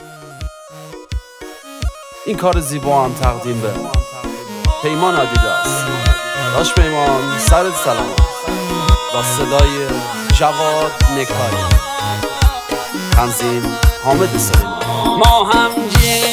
این کار زیبا هم تقدیم به پیمان آدیداس. داش پیمان سرت سلامت. با صدای جواد نکاری، تنظیم حامد سلیمان. ما هم